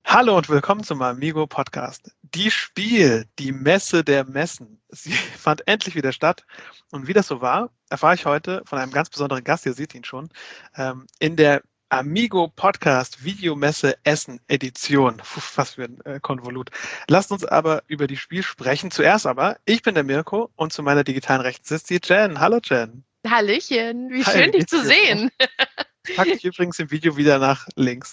Hallo und willkommen zum Amigo Podcast. Die Messe der Messen. Sie fand endlich wieder statt. Und wie das so war, erfahre ich heute von einem ganz besonderen Gast, ihr seht ihn schon, in der Amigo Podcast Videomesse Essen Edition. Puh, was für ein Konvolut. Lasst uns aber über die Spiel sprechen. Zuerst aber, ich bin der Mirko und zu meiner digitalen Rechten sitzt die Jen. Hallo Jen. Hallöchen, wie Hi, schön wie dich geht's zu dir so? sehen. Ich packe dich übrigens im Video wieder nach links.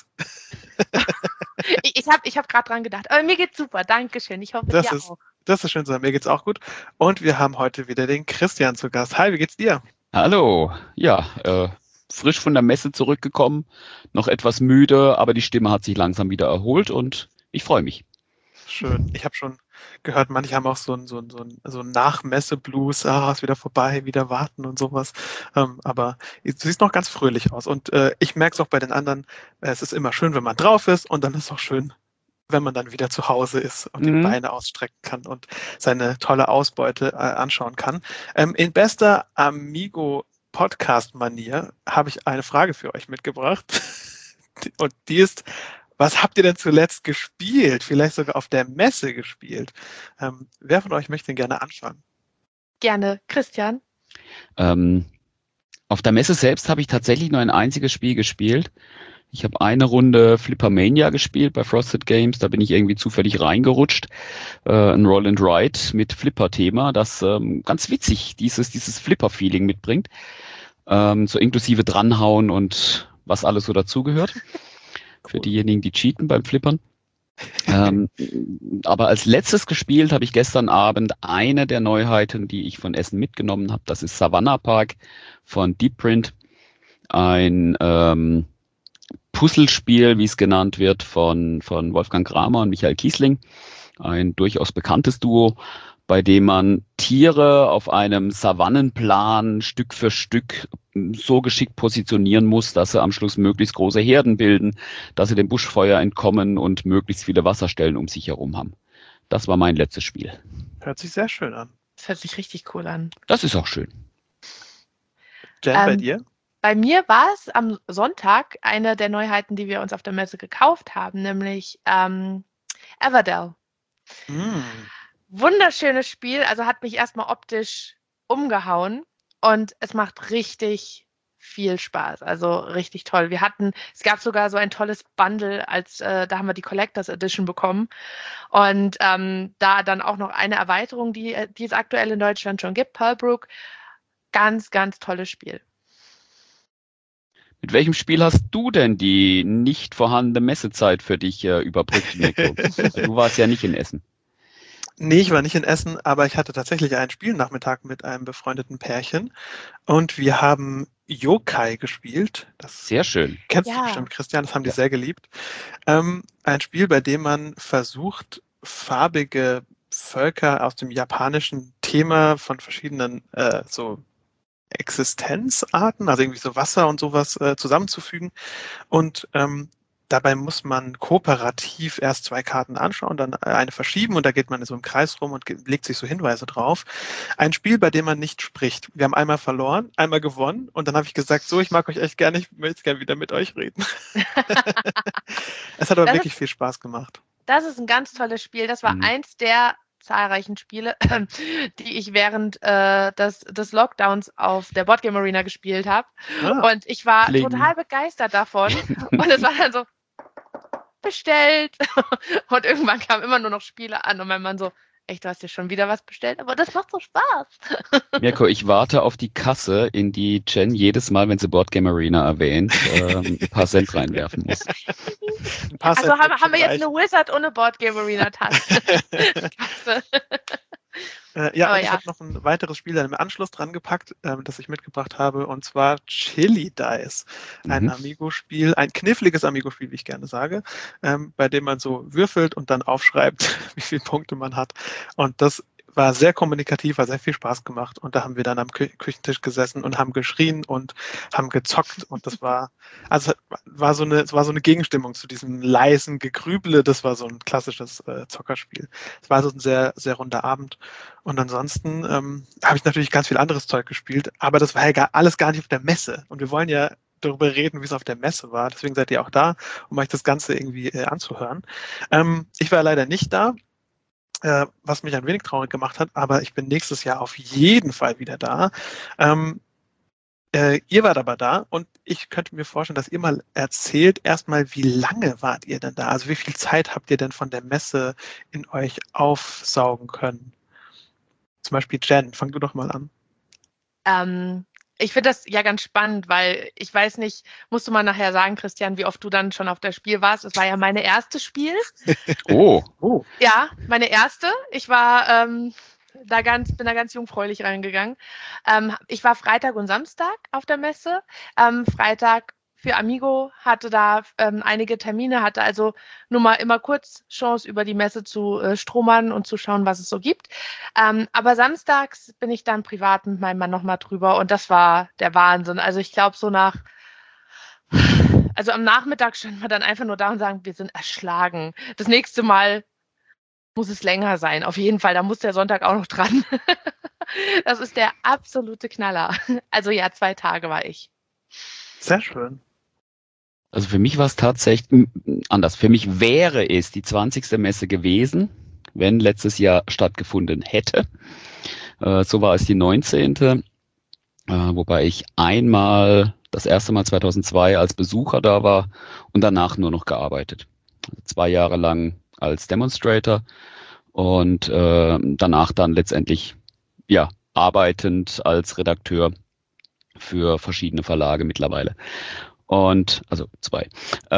Ich hab gerade dran gedacht. Aber mir geht's super, danke schön. Ich hoffe, Das dir ist, auch. das ist schön zu hören. Mir geht's auch gut. Und wir haben heute wieder den Christian zu Gast. Hi, wie geht's dir? Hallo, ja, frisch von der Messe zurückgekommen, noch etwas müde, aber die Stimme hat sich langsam wieder erholt und ich freue mich. Schön. Ich habe schon gehört, manche haben auch so ein Nachmesse-Blues. Ah, ist wieder vorbei, wieder warten und sowas. Aber du siehst noch ganz fröhlich aus. Und ich merke es auch bei den anderen. Es ist immer schön, wenn man drauf ist. Und dann ist es auch schön, wenn man dann wieder zu Hause ist und die Mhm. Beine ausstrecken kann und seine tolle Ausbeute anschauen kann. In bester Amigo-Podcast-Manier habe ich eine Frage für euch mitgebracht. Und die ist, was habt ihr denn zuletzt gespielt? Vielleicht sogar auf der Messe gespielt? Wer von euch möchte denn gerne anfangen? Gerne, Christian. Ähm, auf der Messe selbst habe ich tatsächlich nur ein einziges Spiel gespielt. Ich habe eine Runde Flippermania gespielt bei Frosted Games, da bin ich irgendwie zufällig reingerutscht. Ein Roll and Ride mit Flipper-Thema, das ganz witzig dieses Flipper-Feeling mitbringt. So inklusive dranhauen und was alles so dazugehört. Für Cool. diejenigen, die cheaten beim Flippern. Ähm, aber als letztes gespielt habe ich gestern Abend eine der Neuheiten, die ich von Essen mitgenommen habe. Das ist Savannah Park von Deep Print. Ein Puzzlespiel, wie es genannt wird, von Wolfgang Kramer und Michael Kiesling. Ein durchaus bekanntes Duo, bei dem man Tiere auf einem Savannenplan Stück für Stück so geschickt positionieren muss, dass sie am Schluss möglichst große Herden bilden, dass sie dem Buschfeuer entkommen und möglichst viele Wasserstellen um sich herum haben. Das war mein letztes Spiel. Hört sich sehr schön an. Das hört sich richtig cool an. Das ist auch schön. Jen, bei dir? Bei mir war es am Sonntag eine der Neuheiten, die wir uns auf der Messe gekauft haben, nämlich Everdell. Mm. Wunderschönes Spiel, also hat mich erstmal optisch umgehauen und es macht richtig viel Spaß, also richtig toll. Es gab sogar so ein tolles Bundle, da haben wir die Collectors Edition bekommen und da dann auch noch eine Erweiterung, die es aktuell in Deutschland schon gibt, Pearlbrook. Ganz, ganz tolles Spiel. Mit welchem Spiel hast du denn die nicht vorhandene Messezeit für dich überbrückt, Mirko? Du warst ja nicht in Essen. Nee, ich war nicht in Essen, aber ich hatte tatsächlich einen Spielnachmittag mit einem befreundeten Pärchen und wir haben Yokai gespielt. Das Sehr schön. kennst du Ja. bestimmt, Christian, das haben die Ja. sehr geliebt. Ein Spiel, bei dem man versucht, farbige Völker aus dem japanischen Thema von verschiedenen so Existenzarten, also irgendwie so Wasser und sowas zusammenzufügen. Und dabei muss man kooperativ erst zwei Karten anschauen, dann eine verschieben und da geht man in so einem Kreis rum und legt sich so Hinweise drauf. Ein Spiel, bei dem man nicht spricht. Wir haben einmal verloren, einmal gewonnen und dann habe ich gesagt, so, ich mag euch echt gerne, ich möchte gerne wieder mit euch reden. Es hat aber wirklich viel Spaß gemacht. Das ist ein ganz tolles Spiel. Das war eins der zahlreichen Spiele, die ich während des Lockdowns auf der Boardgame Arena gespielt habe. Ah. Und ich war Kling. total begeistert davon. Und es war dann so, bestellt. Und irgendwann kamen immer nur noch Spiele an und mein Mann so, echt, du hast dir schon wieder was bestellt? Aber das macht so Spaß. Mirko, ich warte auf die Kasse, in die Jen jedes Mal, wenn sie Boardgame Arena erwähnt, ein paar Cent reinwerfen muss. Ein paar Also Cent wird haben schon wir jetzt reichen. eine Wizard ohne Boardgame Arena Tasse. Ja, Aber und ich ja. habe noch ein weiteres Spiel dann im Anschluss dran gepackt, das ich mitgebracht habe, und zwar Chili Dice. Ein Amigo-Spiel, ein kniffliges Amigo-Spiel, wie ich gerne sage, bei dem man so würfelt und dann aufschreibt, wie viele Punkte man hat. Und das war sehr kommunikativ, hat sehr viel Spaß gemacht. Und da haben wir dann am Küchentisch gesessen und haben geschrien und haben gezockt. Und das war, also es war so eine Gegenstimmung zu diesem leisen Gegrüble. Das war so ein klassisches Zockerspiel. Es war so ein sehr, sehr runder Abend. Und ansonsten habe ich natürlich ganz viel anderes Zeug gespielt, aber das war ja alles gar nicht auf der Messe. Und wir wollen ja darüber reden, wie es auf der Messe war. Deswegen seid ihr auch da, um euch das Ganze irgendwie anzuhören. Ich war leider nicht da, was mich ein wenig traurig gemacht hat, aber ich bin nächstes Jahr auf jeden Fall wieder da. Ihr wart aber da und ich könnte mir vorstellen, dass ihr mal erzählt, erstmal, wie lange wart ihr denn da? Also wie viel Zeit habt ihr denn von der Messe in euch aufsaugen können? Zum Beispiel Jen, fang du doch mal an. Ich finde das ja ganz spannend, weil ich weiß nicht, musst du mal nachher sagen, Christian, wie oft du dann schon auf das Spiel warst. Es war ja meine erste Spiel. Oh. Ja, meine erste. Ich war bin da ganz jungfräulich reingegangen. Ich war Freitag und Samstag auf der Messe. Freitag für Amigo, hatte da einige Termine, hatte also nur mal immer kurz Chance, über die Messe zu stromern und zu schauen, was es so gibt. Aber samstags bin ich dann privat mit meinem Mann nochmal drüber und das war der Wahnsinn. Also ich glaube, also am Nachmittag standen wir dann einfach nur da und sagen, wir sind erschlagen. Das nächste Mal muss es länger sein. Auf jeden Fall, da muss der Sonntag auch noch dran. Das ist der absolute Knaller. Also ja, 2 Tage war ich. Sehr schön. Also für mich war es tatsächlich anders. Für mich wäre es die 20. Messe gewesen, wenn letztes Jahr stattgefunden hätte. So war es die 19. Wobei ich das erste Mal 2002 als Besucher da war und danach nur noch gearbeitet. 2 Jahre lang als Demonstrator und danach dann letztendlich ja arbeitend als Redakteur für verschiedene Verlage mittlerweile. Und also 2.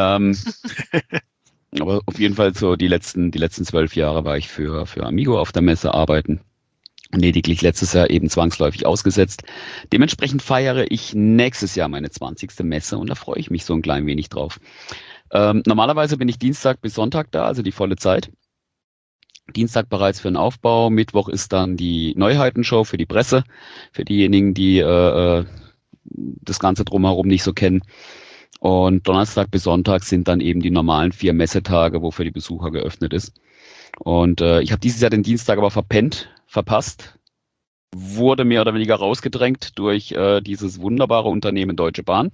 Aber auf jeden Fall so die letzten 12 Jahre war ich für Amigo auf der Messe arbeiten. Lediglich letztes Jahr eben zwangsläufig ausgesetzt. Dementsprechend feiere ich nächstes Jahr meine 20. Messe und da freue ich mich so ein klein wenig drauf. Normalerweise bin ich Dienstag bis Sonntag da, also die volle Zeit. Dienstag bereits für den Aufbau, Mittwoch ist dann die Neuheitenshow für die Presse, für diejenigen, die das Ganze drumherum nicht so kennen. Und Donnerstag bis Sonntag sind dann eben die normalen 4 Messetage, wo für die Besucher geöffnet ist. Und ich habe dieses Jahr den Dienstag aber verpasst, wurde mehr oder weniger rausgedrängt durch dieses wunderbare Unternehmen Deutsche Bahn,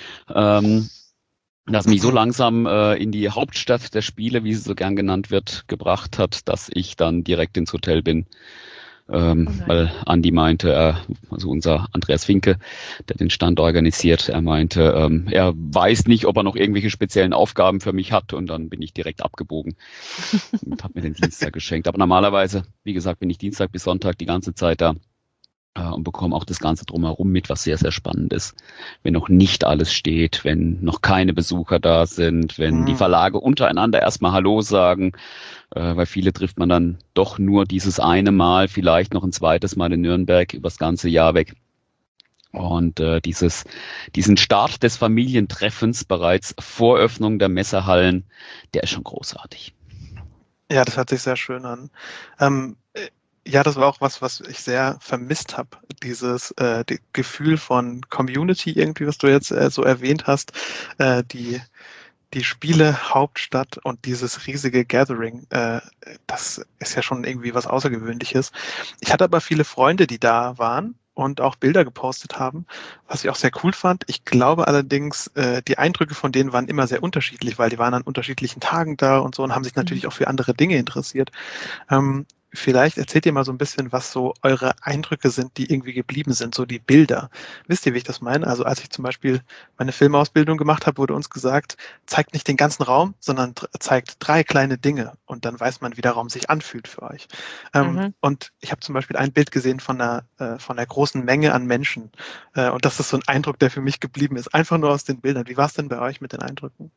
das mich so langsam in die Hauptstadt der Spiele, wie sie so gern genannt wird, gebracht hat, dass ich dann direkt ins Hotel bin. Weil Andi meinte, also unser Andreas Finke, der den Stand organisiert, er meinte, er weiß nicht, ob er noch irgendwelche speziellen Aufgaben für mich hat und dann bin ich direkt abgebogen und habe mir den Dienstag geschenkt. Aber normalerweise, wie gesagt, bin ich Dienstag bis Sonntag die ganze Zeit da und bekomme auch das Ganze drumherum mit, was sehr, sehr spannend ist. Wenn noch nicht alles steht, wenn noch keine Besucher da sind, wenn die Verlage untereinander erstmal Hallo sagen, weil viele trifft man dann doch nur dieses eine Mal, vielleicht noch ein zweites Mal in Nürnberg übers ganze Jahr weg. Und diesen Start des Familientreffens bereits vor Öffnung der Messehallen, der ist schon großartig. Ja, das hört sich sehr schön an. Ja, das war auch was ich sehr vermisst habe. Dieses Gefühl von Community irgendwie, was du jetzt so erwähnt hast. Die Spiele, Hauptstadt und dieses riesige Gathering, das ist ja schon irgendwie was Außergewöhnliches. Ich hatte aber viele Freunde, die da waren und auch Bilder gepostet haben, was ich auch sehr cool fand. Ich glaube allerdings, die Eindrücke von denen waren immer sehr unterschiedlich, weil die waren an unterschiedlichen Tagen da und so und haben sich natürlich auch für andere Dinge interessiert. Vielleicht erzählt ihr mal so ein bisschen, was so eure Eindrücke sind, die irgendwie geblieben sind, so die Bilder. Wisst ihr, wie ich das meine? Also als ich zum Beispiel meine Filmausbildung gemacht habe, wurde uns gesagt, zeigt nicht den ganzen Raum, sondern zeigt 3 kleine Dinge und dann weiß man, wie der Raum sich anfühlt für euch. Und ich habe zum Beispiel ein Bild gesehen von einer großen Menge an Menschen und das ist so ein Eindruck, der für mich geblieben ist, einfach nur aus den Bildern. Wie war es denn bei euch mit den Eindrücken?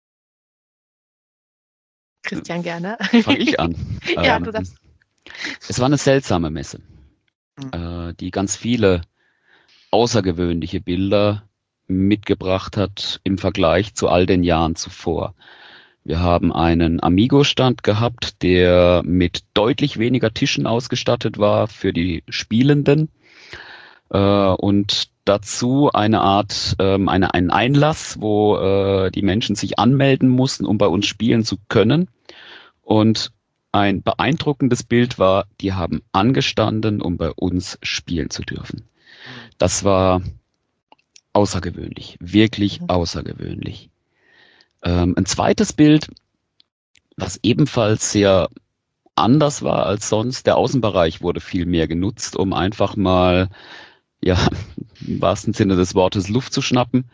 Christian, gerne. Fange ich an. Ja, du darfst. Es war eine seltsame Messe, die ganz viele außergewöhnliche Bilder mitgebracht hat im Vergleich zu all den Jahren zuvor. Wir haben einen Amigo-Stand gehabt, der mit deutlich weniger Tischen ausgestattet war für die Spielenden und dazu eine Art, einen Einlass, wo die Menschen sich anmelden mussten, um bei uns spielen zu können. Und ein beeindruckendes Bild war, die haben angestanden, um bei uns spielen zu dürfen. Das war außergewöhnlich, wirklich außergewöhnlich. Ein zweites Bild, was ebenfalls sehr anders war als sonst, der Außenbereich wurde viel mehr genutzt, um einfach mal, ja, im wahrsten Sinne des Wortes Luft zu schnappen.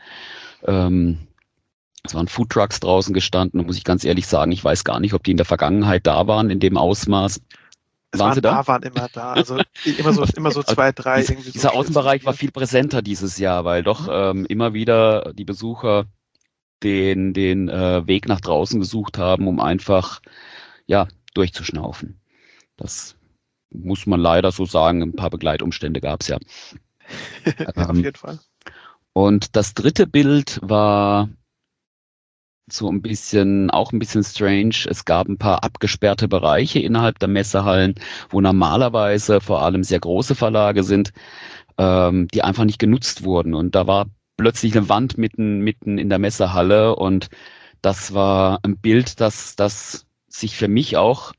Es waren Foodtrucks draußen gestanden, und muss ich ganz ehrlich sagen, ich weiß gar nicht, ob die in der Vergangenheit da waren, in dem Ausmaß. Waren sie da? Ein paar waren immer da, also immer so 2, 3. Dieser Außenbereich war viel präsenter dieses Jahr, weil doch immer wieder die Besucher den Weg nach draußen gesucht haben, um einfach durchzuschnaufen. Das muss man leider so sagen. Ein paar Begleitumstände gab es ja. Auf jeden Fall. Und das dritte Bild war so ein bisschen strange. Es gab ein paar abgesperrte Bereiche innerhalb der Messehallen, wo normalerweise vor allem sehr große Verlage sind, die einfach nicht genutzt wurden. Und da war plötzlich eine Wand mitten in der Messehalle, und das war ein Bild, das sich für mich auch,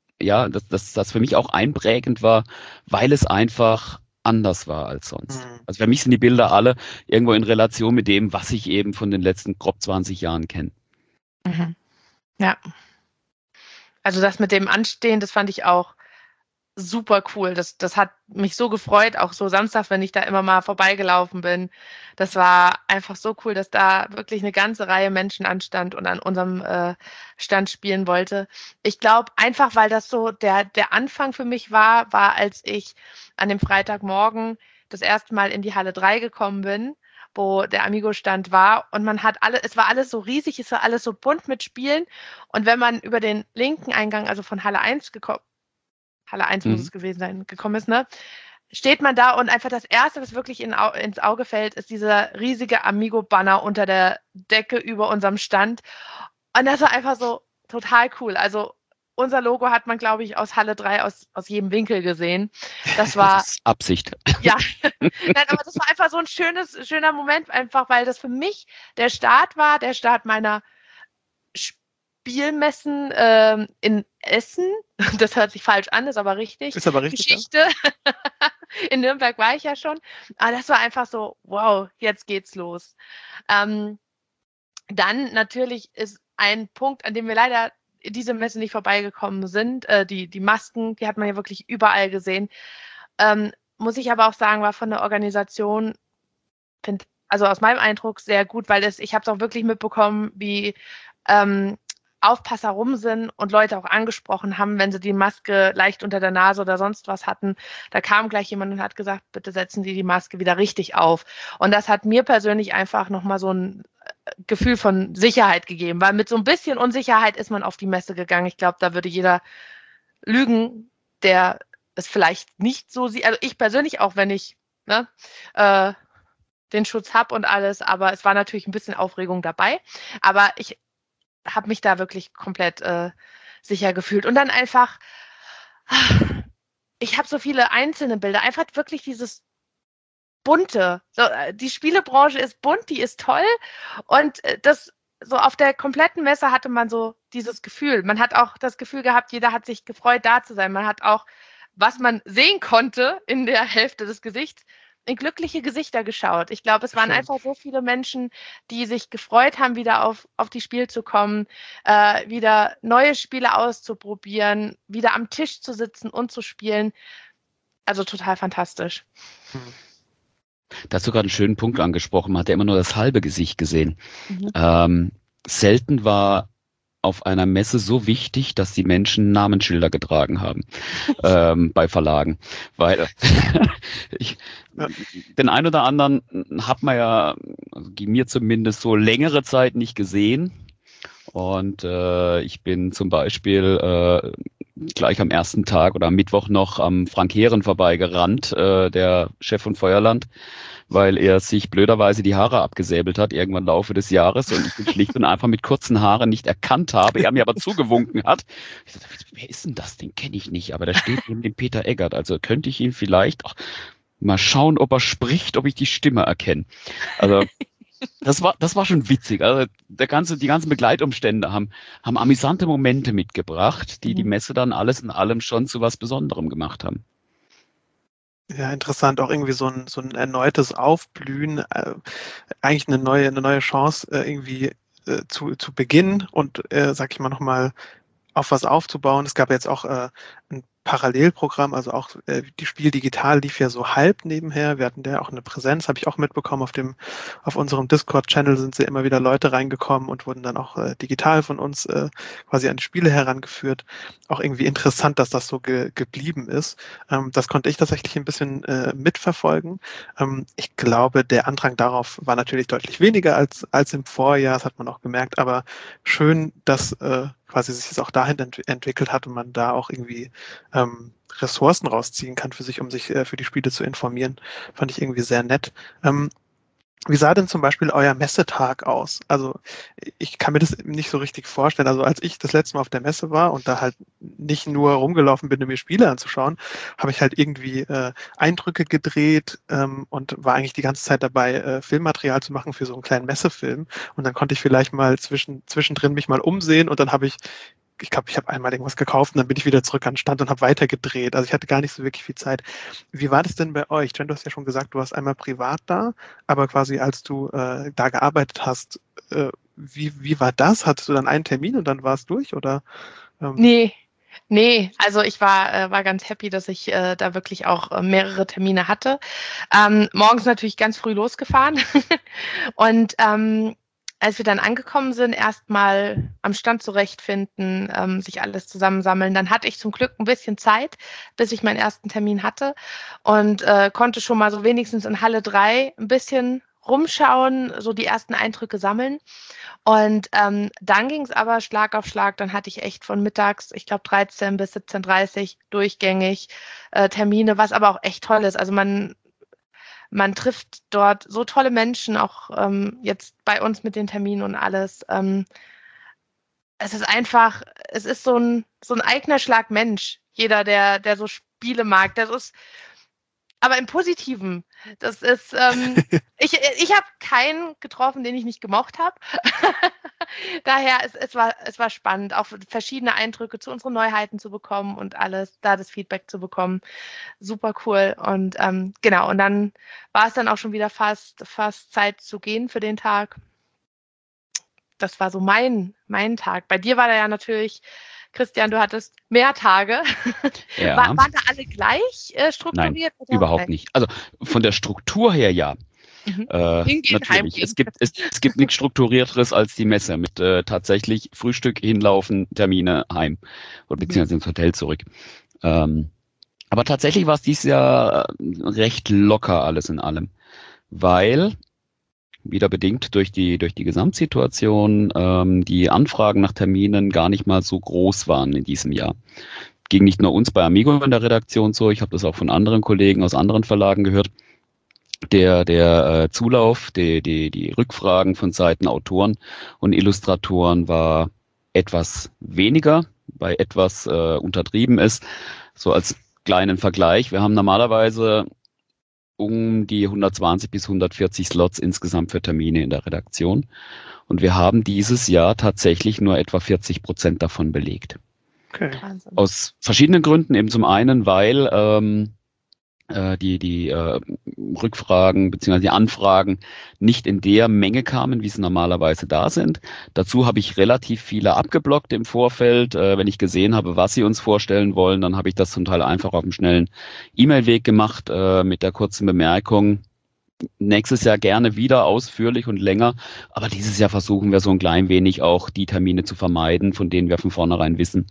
das für mich auch einprägend war, weil es einfach anders war als sonst. Also für mich sind die Bilder alle irgendwo in Relation mit dem, was ich eben von den letzten grob 20 Jahren kenne. Mhm. Ja. Also das mit dem Anstehen, das fand ich auch super cool. Das hat mich so gefreut, auch so Samstag, wenn ich da immer mal vorbeigelaufen bin. Das war einfach so cool, dass da wirklich eine ganze Reihe Menschen anstand und an unserem Stand spielen wollte. Ich glaube, einfach weil das so der Anfang für mich war, als ich an dem Freitagmorgen das erste Mal in die Halle 3 gekommen bin, wo der Amigo-Stand war, und es war alles so riesig, es war alles so bunt mit Spielen, und wenn man über den linken Eingang, also von Halle 1 muss es gewesen sein, gekommen ist, ne? Steht man da, und einfach das Erste, was wirklich ins Auge fällt, ist dieser riesige Amigo-Banner unter der Decke über unserem Stand. Und das war einfach so total cool. Also unser Logo hat man, glaube ich, aus Halle 3 aus jedem Winkel gesehen. Das ist Absicht. Ja, nein, aber das war einfach so ein schöner Moment, einfach weil das für mich der Start war, der Start meiner Spielmessen in Essen. Das hört sich falsch an, ist aber richtig. Ist aber richtig. Geschichte. Ja. In Nürnberg war ich ja schon. Aber das war einfach so, wow, jetzt geht's los. Dann natürlich ist ein Punkt, an dem wir leider diese Messe nicht vorbeigekommen sind. Die Masken, die hat man ja wirklich überall gesehen. Muss ich aber auch sagen, war von der Organisation, also aus meinem Eindruck, sehr gut, weil ich habe es auch wirklich mitbekommen, wie Aufpasser rum sind und Leute auch angesprochen haben, wenn sie die Maske leicht unter der Nase oder sonst was hatten. Da kam gleich jemand und hat gesagt, bitte setzen Sie die Maske wieder richtig auf. Und das hat mir persönlich einfach nochmal so ein Gefühl von Sicherheit gegeben, weil mit so ein bisschen Unsicherheit ist man auf die Messe gegangen. Ich glaube, da würde jeder lügen, der es vielleicht nicht so sieht. Also ich persönlich auch, wenn ich den Schutz habe und alles, aber es war natürlich ein bisschen Aufregung dabei. Aber ich habe mich da wirklich komplett sicher gefühlt. Und dann einfach, ich habe so viele einzelne Bilder, einfach wirklich dieses Bunte. So, die Spielebranche ist bunt, die ist toll, und das so auf der kompletten Messe hatte man so dieses Gefühl. Man hat auch das Gefühl gehabt, jeder hat sich gefreut, da zu sein. Man hat auch, was man sehen konnte in der Hälfte des Gesichts, in glückliche Gesichter geschaut. Ich glaube, es waren einfach so viele Menschen, die sich gefreut haben, wieder auf die Spiel zu kommen, wieder neue Spiele auszuprobieren, wieder am Tisch zu sitzen und zu spielen. Also total fantastisch. Da hast du gerade einen schönen Punkt angesprochen. Man hat ja immer nur das halbe Gesicht gesehen. Selten war auf einer Messe so wichtig, dass die Menschen Namensschilder getragen haben bei Verlagen. Weil den einen oder anderen hat man ja, also mir zumindest, so längere Zeit nicht gesehen. Und ich bin zum Beispiel gleich am ersten Tag oder am Mittwoch noch am Frank Heeren vorbeigerannt, der Chef von Feuerland, weil er sich blöderweise die Haare abgesäbelt hat, irgendwann im Laufe des Jahres, und ich ihn schlicht und einfach mit kurzen Haaren nicht erkannt habe, er mir aber zugewunken hat. Ich dachte, wer ist denn das? Den kenne ich nicht, aber da steht neben dem Peter Eggert, also könnte ich ihn vielleicht mal schauen, ob er spricht, ob ich die Stimme erkenne. Also das war schon witzig. Also die ganzen Begleitumstände haben amüsante Momente mitgebracht, die Messe dann alles in allem schon zu was Besonderem gemacht haben. Ja, interessant. Auch irgendwie so ein erneutes Aufblühen, eigentlich eine neue Chance irgendwie zu beginnen und, sag ich mal, nochmal auf was aufzubauen. Es gab jetzt auch ein Parallelprogramm, also auch die Spiel digital lief ja so halb nebenher. Wir hatten da auch eine Präsenz, habe ich auch mitbekommen. Auf unserem Discord-Channel sind sie immer wieder Leute reingekommen und wurden dann auch digital von uns quasi an die Spiele herangeführt. Auch irgendwie interessant, dass das so geblieben ist. Das konnte ich tatsächlich ein bisschen mitverfolgen. Ich glaube, der Andrang darauf war natürlich deutlich weniger als im Vorjahr, das hat man auch gemerkt, aber schön, dass quasi sich es auch dahin entwickelt hat und man da auch irgendwie Ressourcen rausziehen kann für sich, um sich für die Spiele zu informieren. Fand ich irgendwie sehr nett. Wie sah denn zum Beispiel euer Messetag aus? Also ich kann mir das nicht so richtig vorstellen. Also als ich das letzte Mal auf der Messe war und da halt nicht nur rumgelaufen bin, um mir Spiele anzuschauen, habe ich halt irgendwie Eindrücke gedreht und war eigentlich die ganze Zeit dabei, Filmmaterial zu machen für so einen kleinen Messefilm. Und dann konnte ich vielleicht mal zwischendrin mich mal umsehen und dann habe ich glaube, ich habe einmal irgendwas gekauft und dann bin ich wieder zurück an den Stand und habe weiter gedreht. Also ich hatte gar nicht so wirklich viel Zeit. Wie war das denn bei euch? Jen, du hast ja schon gesagt, du warst einmal privat da, aber quasi als du da gearbeitet hast, wie war das? Hattest du dann einen Termin und dann war es durch? Oder? Nee, nee, also ich war ganz happy, dass ich da wirklich auch mehrere Termine hatte. Morgens natürlich ganz früh losgefahren und als wir dann angekommen sind, erstmal am Stand zurechtfinden, sich alles zusammensammeln. Dann hatte ich zum Glück ein bisschen Zeit, bis ich meinen ersten Termin hatte und konnte schon mal so wenigstens in Halle 3 ein bisschen rumschauen, so die ersten Eindrücke sammeln. Und dann ging es aber Schlag auf Schlag. Dann hatte ich echt von mittags, ich glaube 13 bis 17:30 durchgängig Termine, was aber auch echt toll ist. Also man trifft dort so tolle Menschen, auch jetzt bei uns mit den Terminen und alles. Es ist einfach, es ist so ein eigener Schlag Mensch. Jeder, der so Spiele mag, das ist aber im Positiven. Das ist, ich habe keinen getroffen, den ich nicht gemocht habe. Daher, es war spannend, auch verschiedene Eindrücke zu unseren Neuheiten zu bekommen und alles, da das Feedback zu bekommen. Super cool. Und genau, und dann war es dann auch schon wieder fast Zeit zu gehen für den Tag. Das war so mein Tag. Bei dir war da ja natürlich, Christian, du hattest mehr Tage. Ja. Waren da alle gleich strukturiert? Nein, überhaupt nicht. Also von der Struktur her ja. Natürlich. Es gibt nichts Strukturierteres als die Messe mit tatsächlich Frühstück, hinlaufen, Termine, heim oder beziehungsweise ins Hotel zurück. Aber tatsächlich war es dieses Jahr recht locker alles in allem, weil wieder bedingt durch die Gesamtsituation die Anfragen nach Terminen gar nicht mal so groß waren in diesem Jahr. Ging nicht nur uns bei Amigo in der Redaktion so, ich habe das auch von anderen Kollegen aus anderen Verlagen gehört. Der Zulauf, die Rückfragen von Seiten Autoren und Illustratoren war etwas weniger, bei etwas untertrieben ist. So als kleinen Vergleich, wir haben normalerweise um die 120 bis 140 Slots insgesamt für Termine in der Redaktion. Und wir haben dieses Jahr tatsächlich nur etwa 40% davon belegt. Okay. Aus verschiedenen Gründen, eben zum einen, weil die Rückfragen bzw. die Anfragen nicht in der Menge kamen, wie sie normalerweise da sind. Dazu habe ich relativ viele abgeblockt im Vorfeld. Wenn ich gesehen habe, was sie uns vorstellen wollen, dann habe ich das zum Teil einfach auf einem schnellen E-Mail-Weg gemacht mit der kurzen Bemerkung, nächstes Jahr gerne wieder ausführlich und länger, aber dieses Jahr versuchen wir so ein klein wenig auch die Termine zu vermeiden, von denen wir von vornherein wissen,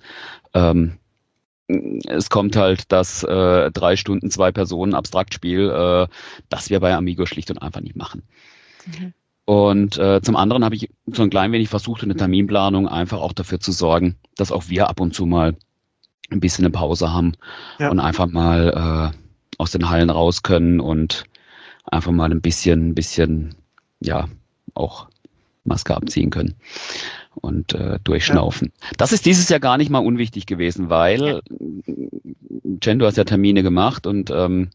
es kommt halt das 3 Stunden, 2 Personen Abstraktspiel, das wir bei Amigo schlicht und einfach nicht machen. Mhm. Und zum anderen habe ich so ein klein wenig versucht, in der Terminplanung einfach auch dafür zu sorgen, dass auch wir ab und zu mal ein bisschen eine Pause haben und einfach mal aus den Hallen raus können und einfach mal ein bisschen, ja, auch Maske abziehen können und durchschnaufen. Ja. Das ist dieses Jahr gar nicht mal unwichtig gewesen, weil, Jen, du hast ja Termine gemacht und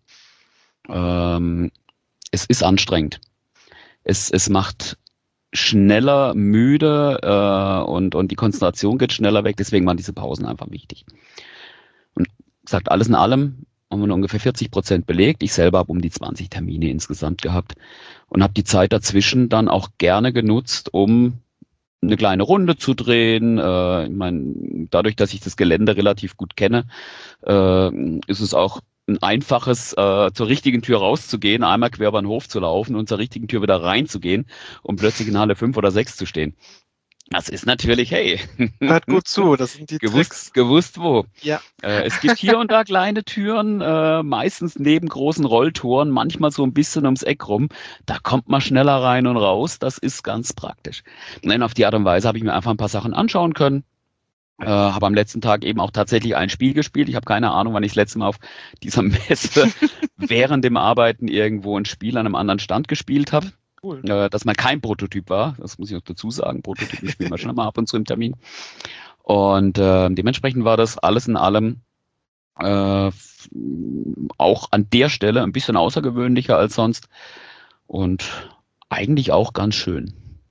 es ist anstrengend. Es macht schneller müde und die Konzentration geht schneller weg, deswegen waren diese Pausen einfach wichtig. Und sagt alles in allem, haben wir ungefähr 40% belegt. Ich selber habe um die 20 Termine insgesamt gehabt und habe die Zeit dazwischen dann auch gerne genutzt, um eine kleine Runde zu drehen. Ich meine, dadurch, dass ich das Gelände relativ gut kenne, ist es auch ein einfaches, zur richtigen Tür rauszugehen, einmal quer über den Hof zu laufen und zur richtigen Tür wieder reinzugehen, um plötzlich in Halle 5 oder 6 zu stehen. Das ist natürlich, hey, Hört gut zu, das sind die Tricks. gewusst wo. Ja. Es gibt hier und da kleine Türen, meistens neben großen Rolltoren, manchmal so ein bisschen ums Eck rum. Da kommt man schneller rein und raus. Das ist ganz praktisch. Und auf die Art und Weise habe ich mir einfach ein paar Sachen anschauen können. Habe am letzten Tag eben auch tatsächlich ein Spiel gespielt. Ich habe keine Ahnung, wann ich das letzte Mal auf dieser Messe während dem Arbeiten irgendwo ein Spiel an einem anderen Stand gespielt habe. Cool. Dass man kein Prototyp war, das muss ich noch dazu sagen. Prototypen spielen wir schon mal ab und zu im Termin. Und dementsprechend war das alles in allem auch an der Stelle ein bisschen außergewöhnlicher als sonst und eigentlich auch ganz schön.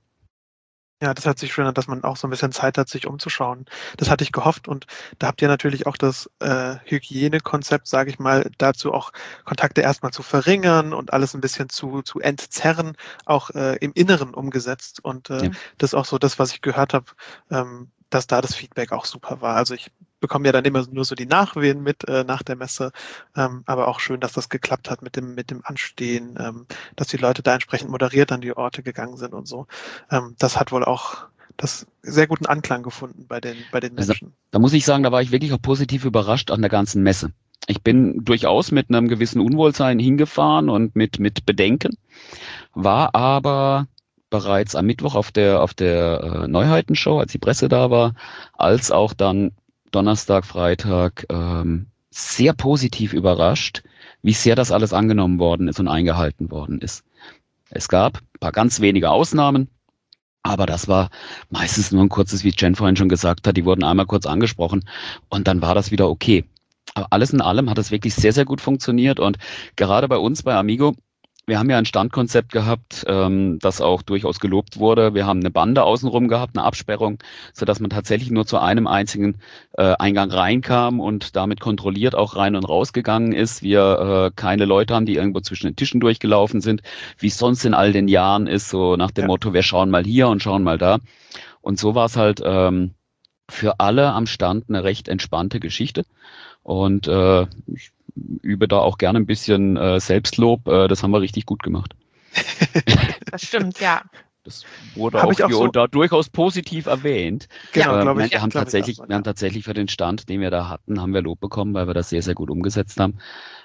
Ja, das hört sich schön an, dass man auch so ein bisschen Zeit hat, sich umzuschauen. Das hatte ich gehofft und da habt ihr natürlich auch das Hygienekonzept, sage ich mal, dazu auch Kontakte erstmal zu verringern und alles ein bisschen zu entzerren, auch im Inneren umgesetzt. Und Ja. das ist auch so das, was ich gehört habe, dass da das Feedback auch super war. Also ich bekomme ja dann immer nur so die Nachwehen mit nach der Messe, aber auch schön, dass das geklappt hat mit dem Anstehen, dass die Leute da entsprechend moderiert an die Orte gegangen sind und so. Das hat wohl auch das sehr guten Anklang gefunden bei den Menschen. Da muss ich sagen, da war ich wirklich auch positiv überrascht an der ganzen Messe. Ich bin durchaus mit einem gewissen Unwohlsein hingefahren und mit Bedenken, war aber bereits am Mittwoch auf der Neuheitenshow, als die Presse da war, als auch dann Donnerstag, Freitag sehr positiv überrascht, wie sehr das alles angenommen worden ist und eingehalten worden ist. Es gab ein paar ganz wenige Ausnahmen, aber das war meistens nur ein kurzes, wie Jen vorhin schon gesagt hat, die wurden einmal kurz angesprochen und dann war das wieder okay. Aber alles in allem hat es wirklich sehr, sehr gut funktioniert und gerade bei uns bei Amigo, wir haben ja ein Standkonzept gehabt, das auch durchaus gelobt wurde. Wir haben eine Bande außenrum gehabt, eine Absperrung, sodass man tatsächlich nur zu einem einzigen Eingang reinkam und damit kontrolliert auch rein und rausgegangen ist. Wir keine Leute haben, die irgendwo zwischen den Tischen durchgelaufen sind, wie es sonst in all den Jahren ist, so nach dem Motto, wir schauen mal hier und schauen mal da. Und so war es halt für alle am Stand eine recht entspannte Geschichte. Und ich übe da auch gerne ein bisschen Selbstlob. Das haben wir richtig gut gemacht. Das stimmt, ja. Das wurde auch hier und da durchaus positiv erwähnt. Genau, glaube ich. Wir haben tatsächlich für den Stand, den wir da hatten, haben wir Lob bekommen, weil wir das sehr, sehr gut umgesetzt haben.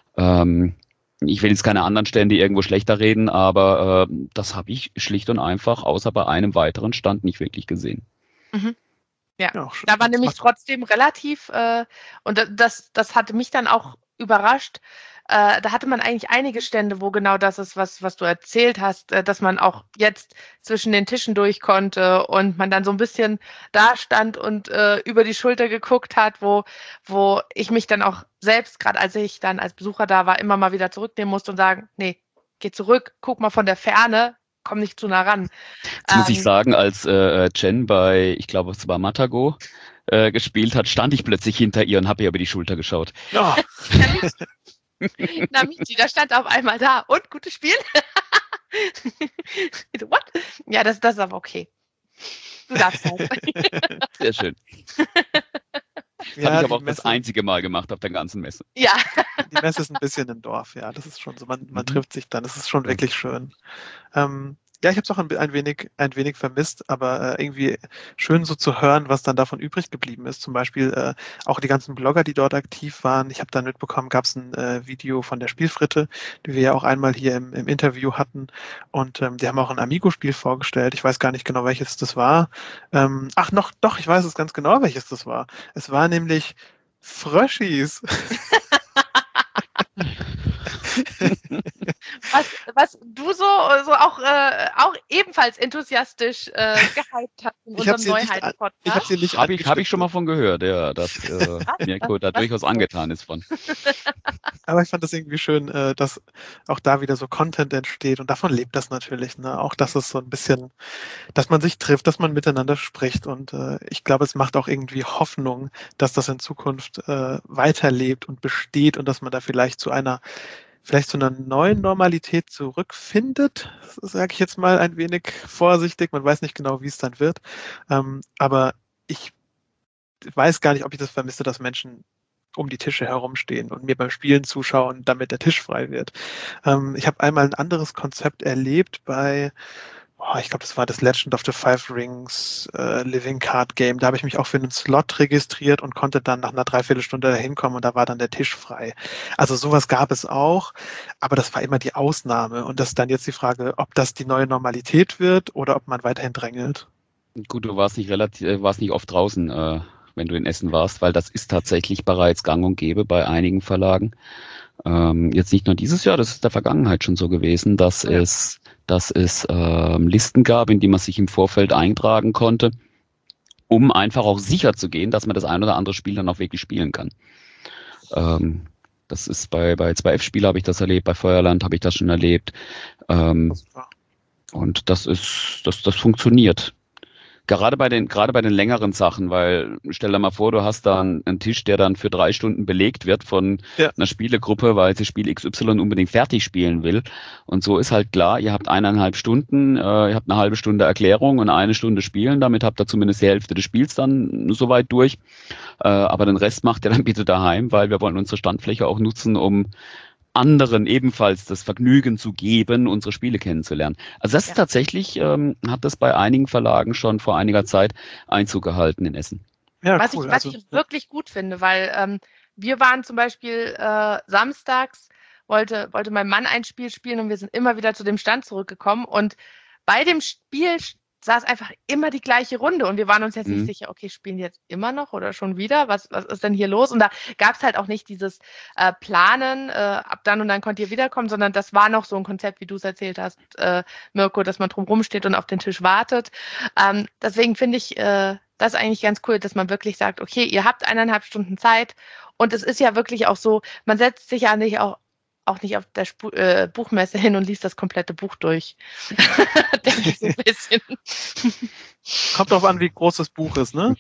Ich will jetzt keine anderen Stände irgendwo schlechter reden, aber das habe ich schlicht und einfach außer bei einem weiteren Stand nicht wirklich gesehen. Mhm. Ja, da war nämlich trotzdem relativ, und das hatte mich dann auch überrascht, da hatte man eigentlich einige Stände, wo genau das ist, was du erzählt hast, dass man auch jetzt zwischen den Tischen durch konnte und man dann so ein bisschen da stand und über die Schulter geguckt hat, wo ich mich dann auch selbst, gerade als ich dann als Besucher da war, immer mal wieder zurücknehmen musste und sagen, nee, geh zurück, guck mal von der Ferne, komm nicht zu nah ran. Jetzt muss ich sagen, als Jen bei, ich glaube, es war Matago, gespielt hat, stand ich plötzlich hinter ihr und habe ihr über die Schulter geschaut. Ja. Na, Michi, da stand auf einmal da. Und, gutes Spiel? What? Ja, das ist aber okay. Du darfst halt. Sehr schön. Das habe ich aber auch das einzige Mal gemacht auf der ganzen Messe. Ja. Die Messe ist ein bisschen im Dorf, ja. Das ist schon so, man trifft sich dann. Das ist schon wirklich schön. Ja, ich habe es auch ein wenig vermisst, aber irgendwie schön so zu hören, was dann davon übrig geblieben ist. Zum Beispiel auch die ganzen Blogger, die dort aktiv waren. Ich habe dann mitbekommen, gab es ein Video von der Spielfritte, die wir ja auch einmal hier im Interview hatten. Und die haben auch ein Amigo-Spiel vorgestellt. Ich weiß gar nicht genau, welches das war. Doch, ich weiß es ganz genau, welches das war. Es war nämlich Fröschis. was du so auch ebenfalls enthusiastisch gehypt hast in unserem Neuheiten-Podcast. Ich habe sie nicht Hab ich schon mal von gehört, ja, dass Mirko da durchaus angetan ist von. Aber ich fand das irgendwie schön, dass auch da wieder so Content entsteht und davon lebt das natürlich. Ne? Auch, dass es so ein bisschen, dass man sich trifft, dass man miteinander spricht und ich glaube, es macht auch irgendwie Hoffnung, dass das in Zukunft weiterlebt und besteht und dass man da vielleicht zu einer neuen Normalität zurückfindet, sage ich jetzt mal ein wenig vorsichtig. Man weiß nicht genau, wie es dann wird. Aber ich weiß gar nicht, ob ich das vermisse, dass Menschen um die Tische herumstehen und mir beim Spielen zuschauen, damit der Tisch frei wird. Ich habe einmal ein anderes Konzept erlebt bei ich glaube, das war das Legend of the Five Rings Living Card Game. Da habe ich mich auch für einen Slot registriert und konnte dann nach einer Dreiviertelstunde da hinkommen und da war dann der Tisch frei. Also sowas gab es auch, aber das war immer die Ausnahme. Und das ist dann jetzt die Frage, ob das die neue Normalität wird oder ob man weiterhin drängelt. Gut, du warst nicht oft draußen, wenn du in Essen warst, weil das ist tatsächlich bereits gang und gäbe bei einigen Verlagen. Jetzt nicht nur dieses Jahr, das ist der Vergangenheit schon so gewesen, dass es Listen gab, in die man sich im Vorfeld eintragen konnte, um einfach auch sicher zu gehen, dass man das ein oder andere Spiel dann auch wirklich spielen kann. Das ist bei 2F-Spielen habe ich das erlebt, bei Feuerland habe ich das schon erlebt. Und das funktioniert. Gerade bei den längeren Sachen, weil stell dir mal vor, du hast da einen Tisch, der dann für 3 Stunden belegt wird von einer Spielegruppe, weil sie Spiel XY unbedingt fertig spielen will. Und so ist halt klar, ihr habt 1,5 Stunden, ihr habt eine halbe Stunde Erklärung und 1 Stunde Spielen, damit habt ihr zumindest die Hälfte des Spiels dann soweit durch. Aber den Rest macht ihr dann bitte daheim, weil wir wollen unsere Standfläche auch nutzen, um anderen ebenfalls das Vergnügen zu geben, unsere Spiele kennenzulernen. Also das ist tatsächlich, hat das bei einigen Verlagen schon vor einiger Zeit Einzug gehalten in Essen. Ja, was ich wirklich gut finde, weil wir waren zum Beispiel samstags, wollte mein Mann ein Spiel spielen und wir sind immer wieder zu dem Stand zurückgekommen und bei dem Spiel saß einfach immer die gleiche Runde und wir waren uns jetzt nicht sicher, okay, spielen die jetzt immer noch oder schon wieder? Was ist denn hier los? Und da gab es halt auch nicht dieses Planen, ab dann und dann konnt ihr wiederkommen, sondern das war noch so ein Konzept, wie du es erzählt hast, Mirko, dass man drumherum steht und auf den Tisch wartet. Deswegen finde ich das eigentlich ganz cool, dass man wirklich sagt, okay, ihr habt 1,5 Stunden Zeit und es ist ja wirklich auch so, man setzt sich ja auch nicht auf der Buchmesse hin und liest das komplette Buch durch. Denke ich so ein bisschen. Kommt drauf an, wie groß das Buch ist, ne?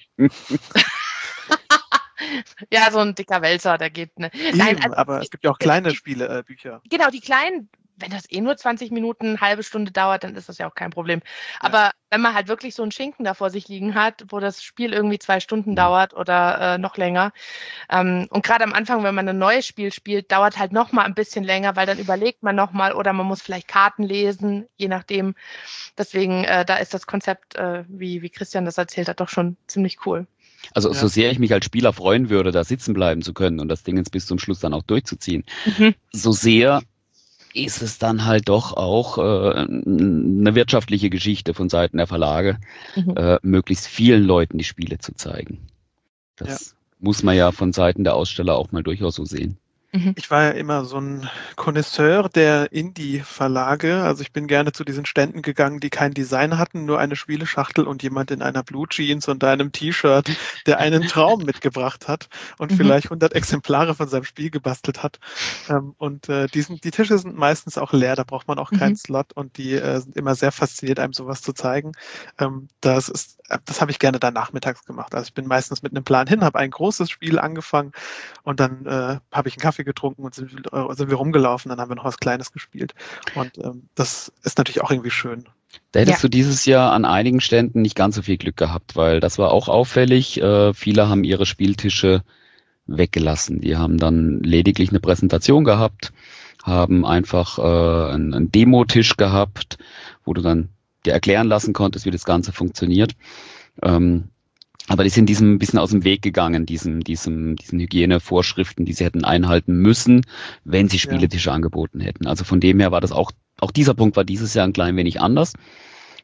Ja, so ein dicker Wälzer, der geht, ne? Nein, aber es gibt ja auch kleine Bücher. Genau, die kleinen, wenn das nur 20 Minuten, eine halbe Stunde dauert, dann ist das ja auch kein Problem. Aber wenn man halt wirklich so einen Schinken da vor sich liegen hat, wo das Spiel irgendwie 2 Stunden dauert oder noch länger. Und gerade am Anfang, wenn man ein neues Spiel spielt, dauert halt noch mal ein bisschen länger, weil dann überlegt man noch mal oder man muss vielleicht Karten lesen, je nachdem. Deswegen, da ist das Konzept, wie Christian das erzählt hat, doch schon ziemlich cool. Also so sehr ich mich als Spieler freuen würde, da sitzen bleiben zu können und das Ding jetzt bis zum Schluss dann auch durchzuziehen, so sehr ist es dann halt doch auch eine wirtschaftliche Geschichte von Seiten der Verlage, möglichst vielen Leuten die Spiele zu zeigen. Das muss man ja von Seiten der Aussteller auch mal durchaus so sehen. Ich war ja immer so ein Connoisseur der Indie-Verlage. Also ich bin gerne zu diesen Ständen gegangen, die kein Design hatten, nur eine Spieleschachtel und jemand in einer Blue Jeans und einem T-Shirt, der einen Traum mitgebracht hat und vielleicht 100 Exemplare von seinem Spiel gebastelt hat. Die Tische sind meistens auch leer, da braucht man auch keinen Slot und die sind immer sehr fasziniert, einem sowas zu zeigen. Das habe ich gerne da nachmittags gemacht. Also ich bin meistens mit einem Plan hin, habe ein großes Spiel angefangen und dann habe ich einen Kaffee getrunken und sind wir rumgelaufen, dann haben wir noch was Kleines gespielt. Und das ist natürlich auch irgendwie schön. Da hättest du dieses Jahr an einigen Ständen nicht ganz so viel Glück gehabt, weil das war auch auffällig. Viele haben ihre Spieltische weggelassen. Die haben dann lediglich eine Präsentation gehabt, haben einfach einen Demotisch gehabt, wo du dann dir erklären lassen konntest, wie das Ganze funktioniert. Aber die sind diesem ein bisschen aus dem Weg gegangen, diesen Hygienevorschriften, die sie hätten einhalten müssen, wenn sie Spieletische angeboten hätten. Also von dem her war das auch dieser Punkt war dieses Jahr ein klein wenig anders.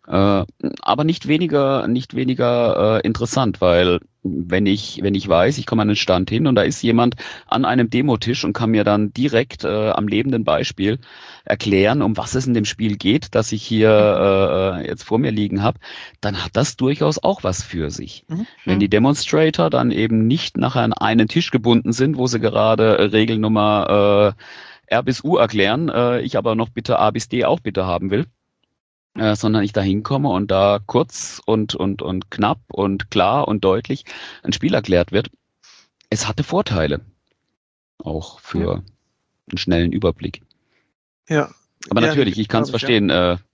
Aber nicht weniger interessant, weil wenn ich weiß, ich komme an den Stand hin und da ist jemand an einem Demotisch und kann mir dann direkt am lebenden Beispiel erklären, um was es in dem Spiel geht, das ich hier jetzt vor mir liegen habe, dann hat das durchaus auch was für sich. Wenn die Demonstrator dann eben nicht nachher an einen Tisch gebunden sind, wo sie gerade Regelnummer R bis U erklären, ich aber noch bitte A bis D auch bitte haben will, sondern ich da hinkomme und da kurz und knapp und klar und deutlich ein Spiel erklärt wird. Es hatte Vorteile, auch für einen schnellen Überblick. Ja. Aber natürlich, ich kann es verstehen,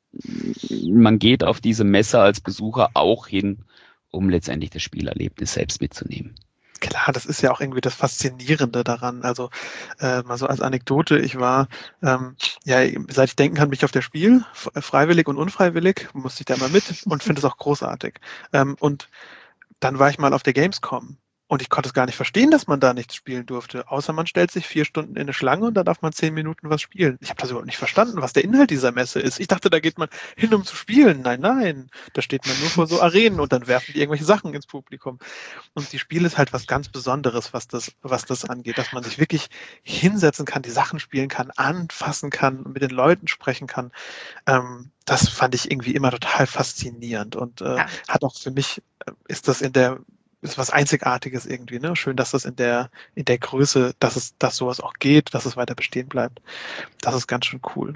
man geht auf diese Messe als Besucher auch hin, um letztendlich das Spielerlebnis selbst mitzunehmen. Klar, das ist ja auch irgendwie das Faszinierende daran. Also mal so als Anekdote, ich war, seit ich denken kann, bin ich auf der Spiel, freiwillig und unfreiwillig, musste ich da immer mit und finde es auch großartig. Und dann war ich mal auf der Gamescom und ich konnte es gar nicht verstehen, dass man da nichts spielen durfte, außer man stellt sich 4 Stunden in eine Schlange und da darf man 10 Minuten was spielen. Ich habe das überhaupt nicht verstanden, was der Inhalt dieser Messe ist. Ich dachte, da geht man hin, um zu spielen. Nein, da steht man nur vor so Arenen und dann werfen die irgendwelche Sachen ins Publikum. Und die Spiel ist halt was ganz Besonderes, was das angeht, dass man sich wirklich hinsetzen kann, die Sachen spielen kann, anfassen kann, mit den Leuten sprechen kann. Das fand ich irgendwie immer total faszinierend und hat auch für mich, ist was Einzigartiges irgendwie, ne? Schön, dass das in der Größe, dass sowas auch geht, dass es weiter bestehen bleibt. Das ist ganz schön cool.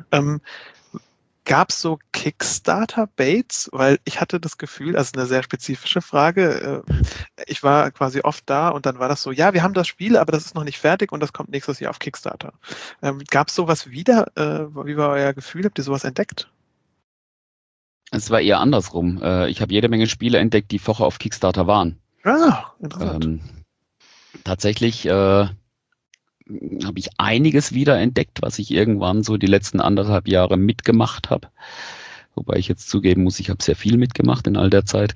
Gab es so Kickstarter-Baits? Weil ich hatte das Gefühl, also eine sehr spezifische Frage, ich war quasi oft da und dann war das so, ja, wir haben das Spiel, aber das ist noch nicht fertig und das kommt nächstes Jahr auf Kickstarter. Gab es sowas wieder? Wie war euer Gefühl? Habt ihr sowas entdeckt? Es war eher andersrum. Ich habe jede Menge Spiele entdeckt, die vorher auf Kickstarter waren. Ah, interessant. Tatsächlich habe ich einiges wieder entdeckt, was ich irgendwann so die letzten 1,5 Jahre mitgemacht habe. Wobei ich jetzt zugeben muss, ich habe sehr viel mitgemacht in all der Zeit.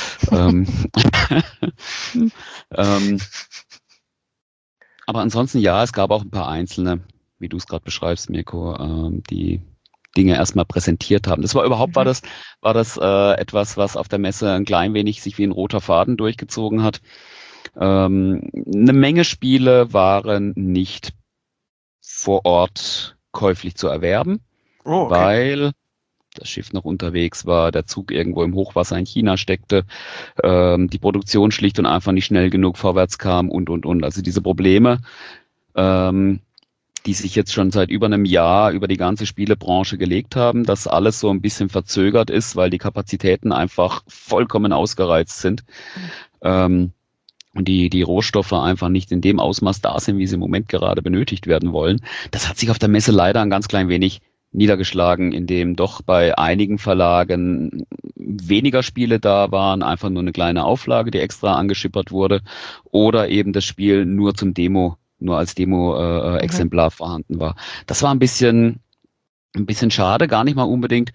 Aber ansonsten ja, es gab auch ein paar einzelne, wie du es gerade beschreibst, Mirko, die Dinge erstmal präsentiert haben. Das war überhaupt, war das etwas, was auf der Messe ein klein wenig sich wie ein roter Faden durchgezogen hat. Eine Menge Spiele waren nicht vor Ort käuflich zu erwerben, weil das Schiff noch unterwegs war, der Zug irgendwo im Hochwasser in China steckte, die Produktion schlicht und einfach nicht schnell genug vorwärts kam und. Also diese Probleme, die sich jetzt schon seit über einem Jahr über die ganze Spielebranche gelegt haben, dass alles so ein bisschen verzögert ist, weil die Kapazitäten einfach vollkommen ausgereizt sind. Und die Rohstoffe einfach nicht in dem Ausmaß da sind, wie sie im Moment gerade benötigt werden wollen. Das hat sich auf der Messe leider ein ganz klein wenig niedergeschlagen, indem doch bei einigen Verlagen weniger Spiele da waren, einfach nur eine kleine Auflage, die extra angeschippert wurde, oder eben das Spiel nur als Demo-Exemplar vorhanden war. Das war ein bisschen schade, gar nicht mal unbedingt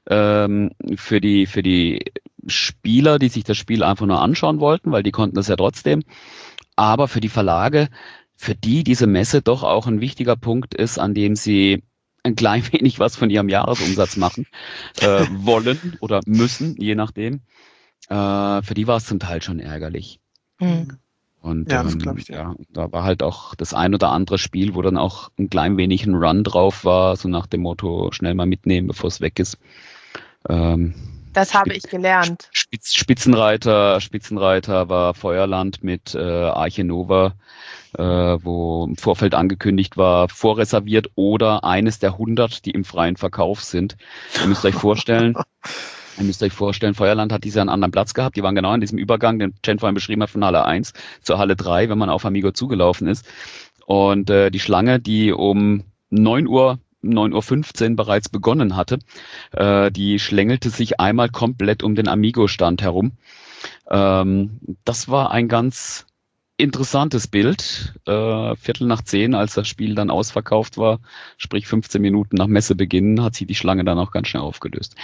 für die Spieler, die sich das Spiel einfach nur anschauen wollten, weil die konnten das ja trotzdem. Aber für die Verlage, für die diese Messe doch auch ein wichtiger Punkt ist, an dem sie ein klein wenig was von ihrem Jahresumsatz machen wollen oder müssen, je nachdem. Für die war es zum Teil schon ärgerlich. Und ja, das glaube ich dir. Ja, da war halt auch das ein oder andere Spiel, wo dann auch ein klein wenig ein Run drauf war, so nach dem Motto, schnell mal mitnehmen, bevor es weg ist. Das habe ich gelernt. Spitzenreiter war Feuerland mit Arche Nova, wo im Vorfeld angekündigt war, vorreserviert oder eines der 100, die im freien Verkauf sind. Ihr müsst euch vorstellen, Feuerland hat dieses Jahr einen anderen Platz gehabt. Die waren genau in diesem Übergang, den Jen vorhin beschrieben hat, von Halle 1 zur Halle 3, wenn man auf Amigo zugelaufen ist. Und die Schlange, die um 9:15 Uhr bereits begonnen hatte, die schlängelte sich einmal komplett um den Amigo-Stand herum. Das war ein ganz interessantes Bild. 9:45, als das Spiel dann ausverkauft war, sprich 15 Minuten nach Messebeginn, hat sich die Schlange dann auch ganz schnell aufgelöst.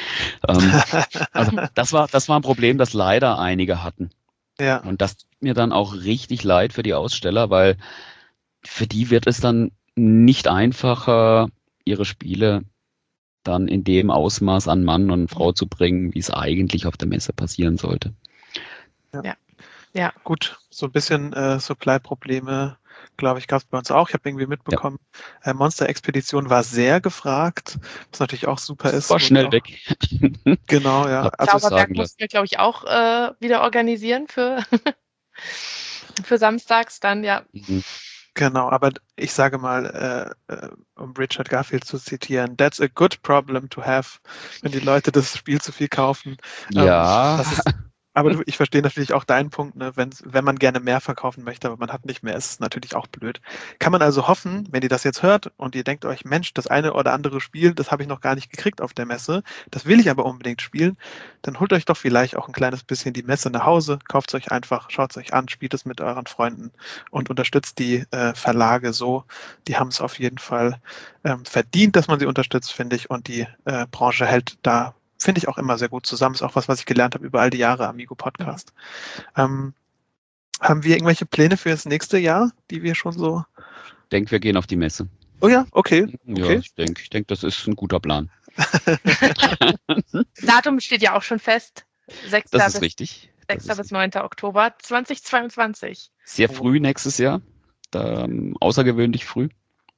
Also das war ein Problem, das leider einige hatten. Ja. Und das tut mir dann auch richtig leid für die Aussteller, weil für die wird es dann nicht einfacher, ihre Spiele dann in dem Ausmaß an Mann und Frau zu bringen, wie es eigentlich auf der Messe passieren sollte. Ja. Gut, so ein bisschen Supply-Probleme, glaube ich, gab es bei uns auch. Ich habe irgendwie mitbekommen, Monster-Expedition war sehr gefragt, was natürlich auch super ist. War schnell weg. Genau, ja. Also Zauberberg mussten wir, glaube ich, auch wieder organisieren für samstags dann, ja. Genau, aber ich sage mal, um Richard Garfield zu zitieren, that's a good problem to have, wenn die Leute das Spiel zu viel kaufen. Ja. Aber ich verstehe natürlich auch deinen Punkt, ne? Wenn man gerne mehr verkaufen möchte, aber man hat nicht mehr, ist es natürlich auch blöd. Kann man also hoffen, wenn ihr das jetzt hört und ihr denkt euch, Mensch, das eine oder andere Spiel, das habe ich noch gar nicht gekriegt auf der Messe, das will ich aber unbedingt spielen, dann holt euch doch vielleicht auch ein kleines bisschen die Messe nach Hause, kauft es euch einfach, schaut es euch an, spielt es mit euren Freunden und unterstützt die Verlage so. Die haben es auf jeden Fall verdient, dass man sie unterstützt, finde ich, und die Branche hält da, finde ich, auch immer sehr gut zusammen. Ist auch was ich gelernt habe über all die Jahre Amigo Podcast. Haben wir irgendwelche Pläne für das nächste Jahr, die wir schon so... Ich denke, wir gehen auf die Messe. Oh ja, okay. Ja, ich denke, das ist ein guter Plan. Datum steht ja auch schon fest. 6. Das ist richtig. 6. bis 9. Oktober 2022. Sehr früh nächstes Jahr. Außergewöhnlich früh.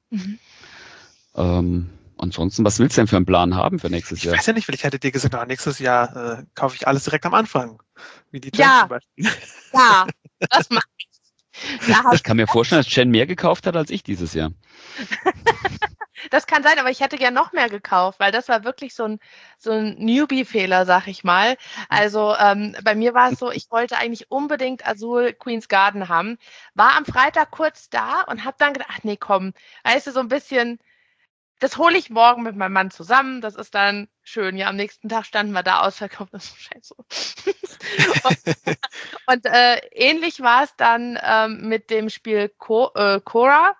Ansonsten, was willst du denn für einen Plan haben für nächstes Jahr? Ich weiß ja nicht, vielleicht hättet ihr gesagt, nächstes Jahr kaufe ich alles direkt am Anfang. Wie die Jen zum Beispiel. Ja, das mache ich. Ich kann mir vorstellen, dass Jen mehr gekauft hat als ich dieses Jahr. Das kann sein, aber ich hätte gern noch mehr gekauft, weil das war wirklich so ein Newbie-Fehler, sag ich mal. Also bei mir war es so, ich wollte eigentlich unbedingt Azul Queen's Garden haben, war am Freitag kurz da und habe dann gedacht, ach nee, komm, weißt du, so ein bisschen... Das hole ich morgen mit meinem Mann zusammen. Das ist dann schön. Ja, am nächsten Tag standen wir da ausverkauft. Das ist scheiße. und ähnlich war es dann mit dem Spiel Cora.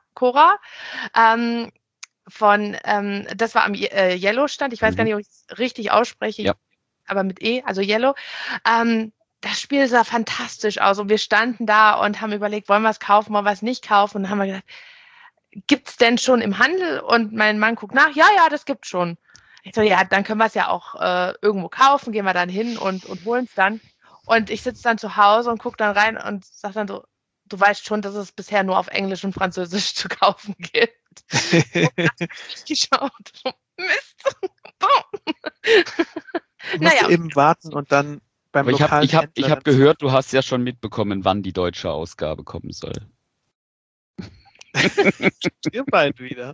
Das war am Yellow-Stand. Ich weiß gar nicht, ob ich es richtig ausspreche, aber mit E, also Yellow. Das Spiel sah fantastisch aus und wir standen da und haben überlegt, wollen wir es kaufen, wollen wir es nicht kaufen? Und dann haben wir gedacht, gibt's denn schon im Handel? Und mein Mann guckt nach, ja, das gibt's schon. Ich so, ja, dann können wir es ja auch irgendwo kaufen, gehen wir dann hin und holen es dann. Und ich sitze dann zu Hause und gucke dann rein und sage dann so, du weißt schon, dass es bisher nur auf Englisch und Französisch zu kaufen gibt. Und ich geschaut. Mist. Du musst eben warten und dann beim lokalen Ich hab gehört, du hast ja schon mitbekommen, wann die deutsche Ausgabe kommen soll. Ihr beiden wieder.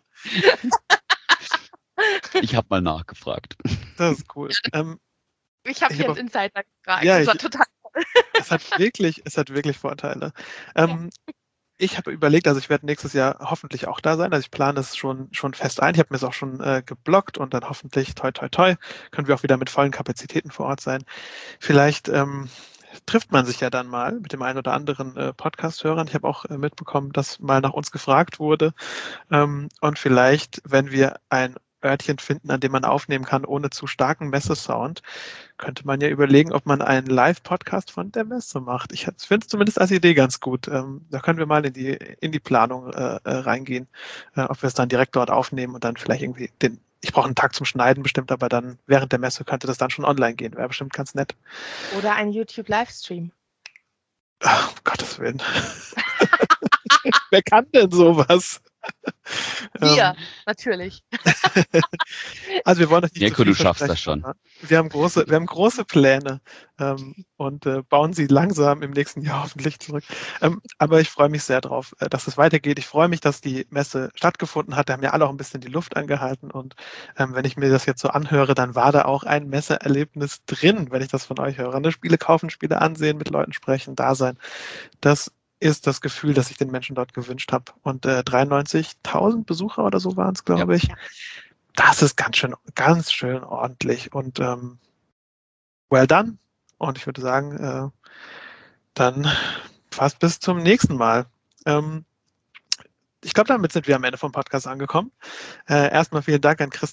Ich habe mal nachgefragt. Das ist cool. Ich habe hier einen Insider gefragt. Ja, das war total toll. Es hat wirklich Vorteile. Ich habe überlegt, also ich werde nächstes Jahr hoffentlich auch da sein. Also ich plane das schon fest ein. Ich habe mir es auch schon geblockt und dann hoffentlich, toi, toi, toi, können wir auch wieder mit vollen Kapazitäten vor Ort sein. Vielleicht trifft man sich ja dann mal mit dem einen oder anderen Podcast-Hörern. Ich habe auch mitbekommen, dass mal nach uns gefragt wurde. Und vielleicht, wenn wir ein Örtchen finden, an dem man aufnehmen kann, ohne zu starken Messesound, könnte man ja überlegen, ob man einen Live-Podcast von der Messe macht. Ich finde es zumindest als Idee ganz gut. Da können wir mal in die Planung reingehen, ob wir es dann direkt dort aufnehmen und dann vielleicht irgendwie ich brauche einen Tag zum Schneiden bestimmt, aber dann während der Messe könnte das dann schon online gehen. Wäre bestimmt ganz nett. Oder ein YouTube-Livestream. Ach, um Gottes Willen. Wer kann denn sowas? Wir, natürlich. Also wir wollen euch nicht Mirko, du schaffst das schon. Wir haben große Pläne und bauen sie langsam im nächsten Jahr hoffentlich zurück. Aber ich freue mich sehr drauf, dass es weitergeht. Ich freue mich, dass die Messe stattgefunden hat. Da haben ja alle auch ein bisschen die Luft angehalten. Und wenn ich mir das jetzt so anhöre, dann war da auch ein Messeerlebnis drin, wenn ich das von euch höre. Ne? Spiele kaufen, Spiele ansehen, mit Leuten sprechen, da sein. Das ist das Gefühl, das ich den Menschen dort gewünscht habe. Und 93.000 Besucher oder so waren es, glaube ich. Das ist ganz schön ordentlich. Und well done. Und ich würde sagen, dann fast bis zum nächsten Mal. Ich glaube, damit sind wir am Ende vom Podcast angekommen. Erstmal vielen Dank an Christian,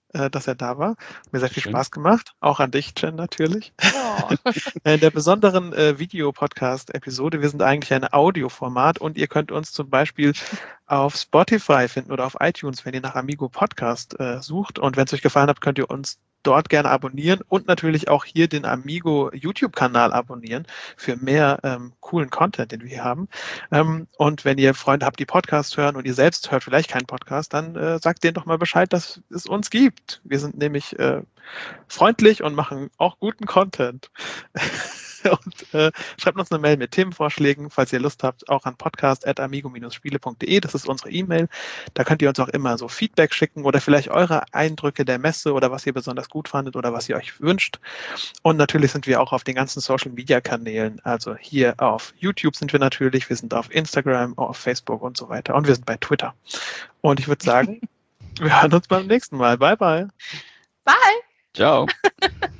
dass er da war. Mir sehr viel Schön. Spaß gemacht. Auch an dich, Jen, natürlich. Oh. In der besonderen Videopodcast-Episode, wir sind eigentlich ein Audioformat und ihr könnt uns zum Beispiel auf Spotify finden oder auf iTunes, wenn ihr nach Amigo Podcast sucht. Und wenn es euch gefallen hat, könnt ihr uns dort gerne abonnieren und natürlich auch hier den Amigo YouTube-Kanal abonnieren für mehr coolen Content, den wir hier haben. Und wenn ihr Freunde habt, die Podcast hören und ihr selbst hört vielleicht keinen Podcast, dann sagt denen doch mal Bescheid, dass es uns gibt. Wir sind nämlich freundlich und machen auch guten Content. Und schreibt uns eine Mail mit Themenvorschlägen, falls ihr Lust habt, auch an podcast@amigo-spiele.de. Das ist unsere E-Mail. Da könnt ihr uns auch immer so Feedback schicken oder vielleicht eure Eindrücke der Messe oder was ihr besonders gut fandet oder was ihr euch wünscht. Und natürlich sind wir auch auf den ganzen Social-Media-Kanälen. Also hier auf YouTube sind wir natürlich, wir sind auf Instagram, auf Facebook und so weiter. Und wir sind bei Twitter. Und ich würde sagen, wir hören uns beim nächsten Mal. Bye, bye. Bye! Ciao.